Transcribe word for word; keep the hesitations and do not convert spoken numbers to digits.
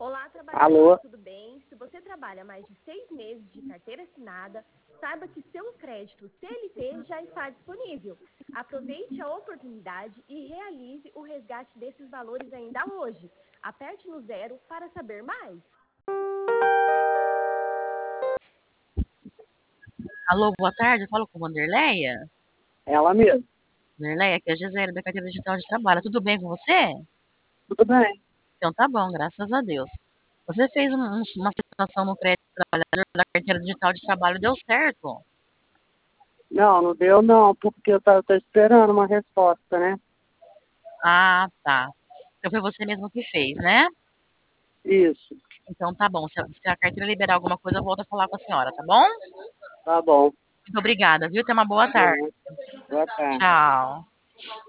Olá, trabalhador, Alô? tudo bem? Se você trabalha mais de seis meses de carteira assinada, saiba que seu crédito C L T já está disponível. Aproveite a oportunidade e realize o resgate desses valores ainda hoje. Aperte no zero para saber mais. Alô, boa tarde, eu falo com a Wanderleia. Ela mesmo. Wanderleia, aqui é a Gisele da Carteira Digital de Trabalho. Tudo bem com você? Tudo bem. Então tá bom, graças a Deus. Você fez um- um- uma situação no crédito do trabalhador da Carteira Digital de Trabalho, deu certo? Não, não deu não, porque eu tô, tô esperando uma resposta, né? Ah, tá. Então foi você mesmo que fez, né? Isso, Então tá bom. Se a, se a carteira liberar alguma coisa, eu volto a falar com a senhora, tá bom? tá bom. Muito obrigada, viu? Tenha uma boa tarde. Boa tarde. Tchau.